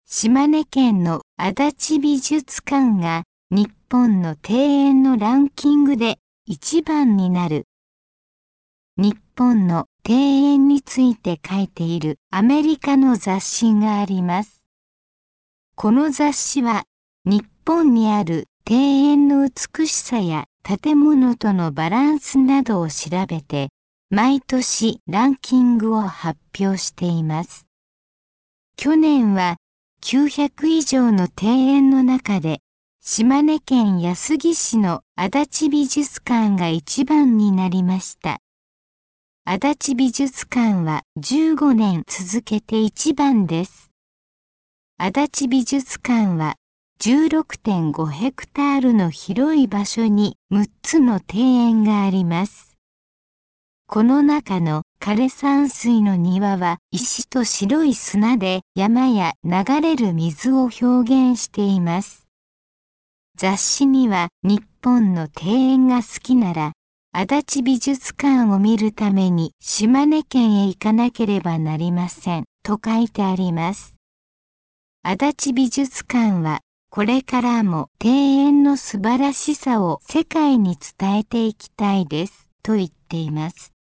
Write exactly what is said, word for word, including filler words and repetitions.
島根県の足立美術館が日本の庭園のランキングでいちばんになる。日本の庭園について書いているアメリカの雑誌があります。この雑誌は日本にある庭園の美しさや建物とのバランスなどを調べて毎年ランキングを発表しています。去年はきゅうひゃく以上の庭園の中で島根県安来市の足立美術館がいちばんになりました。足立美術館はじゅうごねん続けていちばんです。足立美術館は じゅうろくてんご ヘクタールの広い場所にむっつの庭園があります。この中の枯山水の庭は石と白い砂で山や流れる水を表現しています。雑誌には日本の庭園が好きなら足立美術館を見るために島根県へ行かなければなりませんと書いてあります。足立美術館はこれからも庭園の素晴らしさを世界に伝えていきたいですと言っています。